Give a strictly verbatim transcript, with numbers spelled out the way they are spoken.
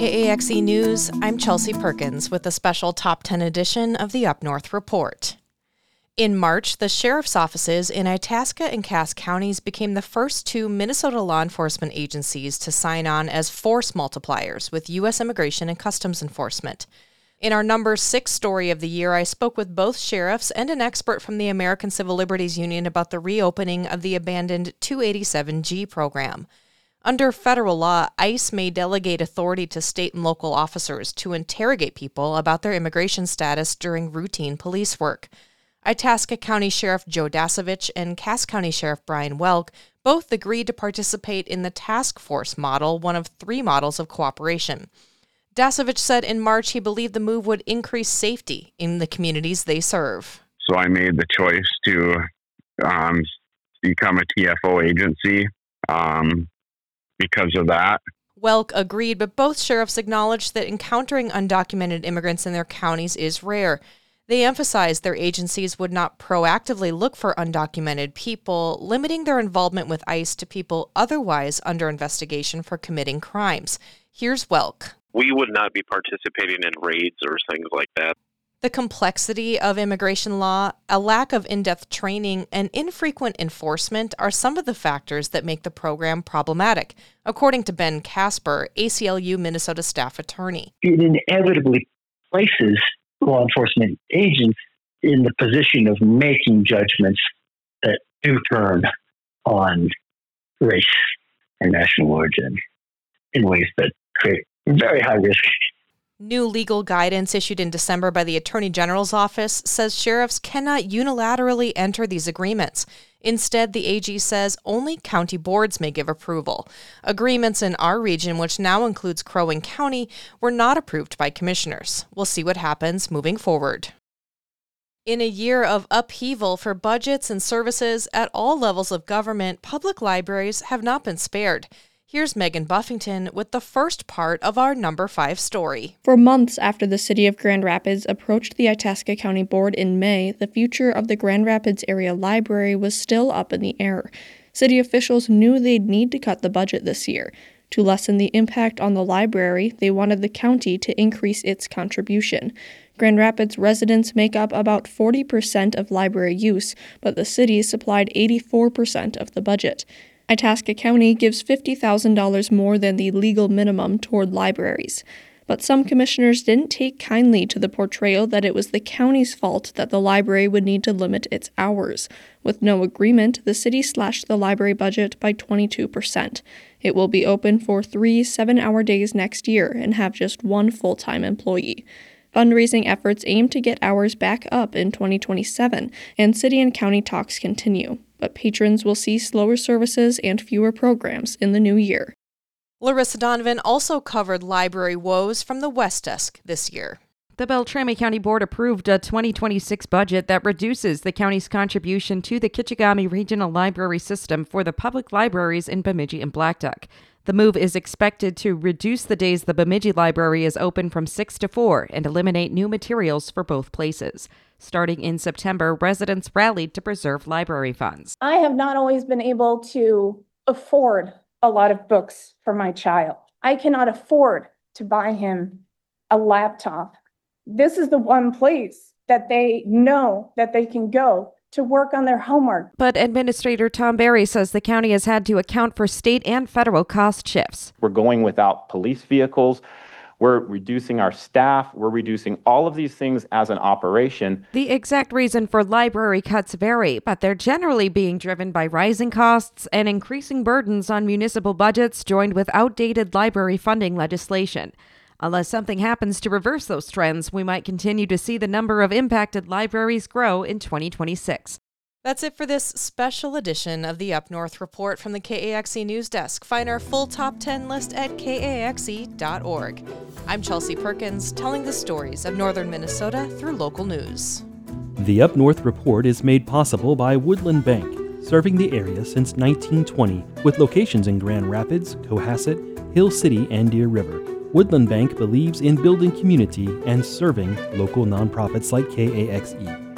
K A X E News, I'm Chelsea Perkins with a special Top ten edition of the Up North Report. In March, the sheriff's offices in Itasca and Cass counties became the first two Minnesota law enforcement agencies to sign on as force multipliers with U S Immigration and Customs Enforcement. In our number six story of the year, I spoke with both sheriffs and an expert from the American Civil Liberties Union about the reopening of the abandoned two eighty-seven G program. Under federal law, ICE may delegate authority to state and local officers to interrogate people about their immigration status during routine police work. Itasca County Sheriff Joe Dasovich and Cass County Sheriff Brian Welk both agreed to participate in the task force model, one of three models of cooperation. Dasovich said in March he believed the move would increase safety in the communities they serve. So I made the choice to um, become a T F O agency um, because of that. Welk agreed, but both sheriffs acknowledged that encountering undocumented immigrants in their counties is rare. They emphasized their agencies would not proactively look for undocumented people, limiting their involvement with ICE to people otherwise under investigation for committing crimes. Here's Welk. We would not be participating in raids or things like that. The complexity of immigration law, a lack of in-depth training, and infrequent enforcement are some of the factors that make the program problematic, according to Ben Casper, A C L U Minnesota staff attorney. It inevitably places law enforcement agents in the position of making judgments that do turn on race and national origin in ways that create very high risk. New legal guidance issued in December by the Attorney General's office says sheriffs cannot unilaterally enter these agreements. Instead, the A G says only county boards may give approval. Agreements in our region, which now includes Crow Wing County, were not approved by commissioners. We'll see what happens moving forward. In a year of upheaval for budgets and services at all levels of government, public libraries have not been spared. Here's Megan Buffington with the first part of our number five story. For months after the city of Grand Rapids approached the Itasca County Board in May, the future of the Grand Rapids Area Library was still up in the air. City officials knew they'd need to cut the budget this year. To lessen the impact on the library, they wanted the county to increase its contribution. Grand Rapids residents make up about forty percent of library use, but the city supplied eighty-four percent of the budget. Itasca County gives fifty thousand dollars more than the legal minimum toward libraries. But some commissioners didn't take kindly to the portrayal that it was the county's fault that the library would need to limit its hours. With no agreement, the city slashed the library budget by twenty-two percent. It will be open for three seven-hour days next year and have just one full-time employee. Fundraising efforts aim to get hours back up in twenty twenty-seven, and city and county talks continue. But patrons will see slower services and fewer programs in the new year. Larissa Donovan also covered library woes from the West Desk this year. The Beltrami County Board approved a twenty twenty-six budget that reduces the county's contribution to the Kichigami Regional Library System for the public libraries in Bemidji and Black Duck. The move is expected to reduce the days the Bemidji Library is open from six to four and eliminate new materials for both places. Starting in September, residents rallied to preserve library funds. I have not always been able to afford a lot of books for my child. I cannot afford to buy him a laptop. This is the one place that they know that they can go to work on their homework. But Administrator Tom Berry says the county has had to account for state and federal cost shifts. We're going without police vehicles. We're reducing our staff. We're reducing all of these things as an operation. The exact reason for library cuts vary, but they're generally being driven by rising costs and increasing burdens on municipal budgets joined with outdated library funding legislation. Unless something happens to reverse those trends, we might continue to see the number of impacted libraries grow in twenty twenty-six. That's it for this special edition of the Up North Report from the K A X E News Desk. Find our full top ten list at K A X E dot org. I'm Chelsea Perkins, telling the stories of northern Minnesota through local news. The Up North Report is made possible by Woodland Bank, serving the area since nineteen twenty, with locations in Grand Rapids, Cohasset, Hill City, and Deer River. Woodland Bank believes in building community and serving local nonprofits like K A X E.